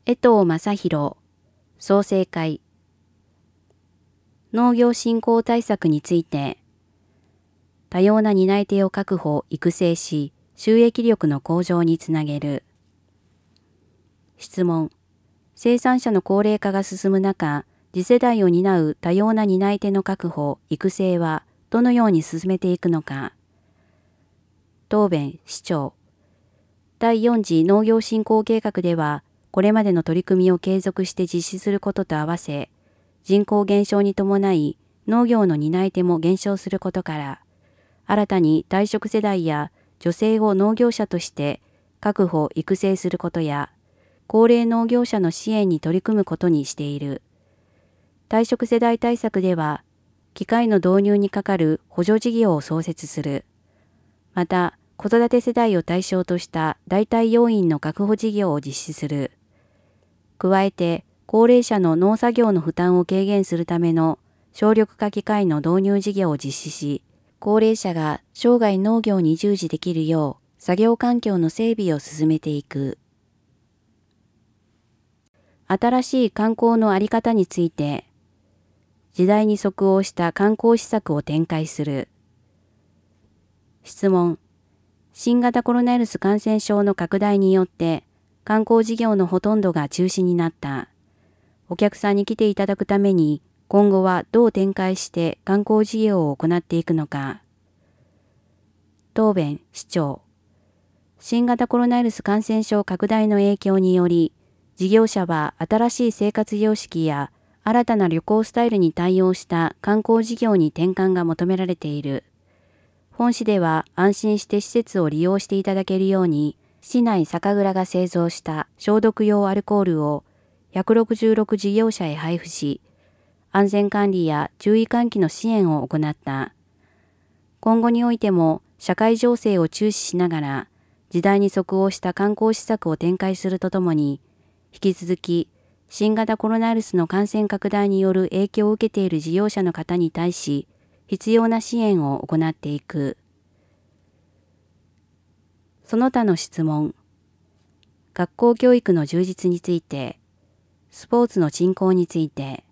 江藤正宏、創成会。農業振興対策について、多様な担い手を確保・育成し、収益力の向上につなげる。質問。生産者の高齢化が進む中、次世代を担う多様な担い手の確保・育成はどのように進めていくのか。答弁、市長。第4次農業振興計画では、これまでの取り組みを継続して実施することと合わせ、人口減少に伴い農業の担い手も減少することから、新たに退職世代や女性を農業者として確保・育成することや、高齢農業者の支援に取り組むことにしている。退職世代対策では、機械の導入にかかる補助事業を創設する。また、子育て世代を対象とした代替要員の確保事業を実施する。加えて、高齢者の農作業の負担を軽減するための省力化機械の導入事業を実施し、高齢者が生涯農業に従事できるよう作業環境の整備を進めていく。新しい観光のあり方について、時代に即応した観光施策を展開する。質問。新型コロナウイルス感染症の拡大によって観光事業のほとんどが中止になった。お客さんに来ていただくために今後はどう展開して観光事業を行っていくのか。答弁、市長。新型コロナウイルス感染症拡大の影響により、事業者は新しい生活様式や新たな旅行スタイルに対応した観光事業に転換が求められている。本市では安心して施設を利用していただけるように、市内酒蔵が製造した消毒用アルコールを166事業者へ配布し、安全管理や注意喚起の支援を行った。今後においても社会情勢を注視しながら、時代に即応した観光施策を展開するとともに、引き続き新型コロナウイルスの感染拡大による影響を受けている事業者の方に対し、必要な支援を行っていく。その他の質問。学校教育の充実について、スポーツの振興について、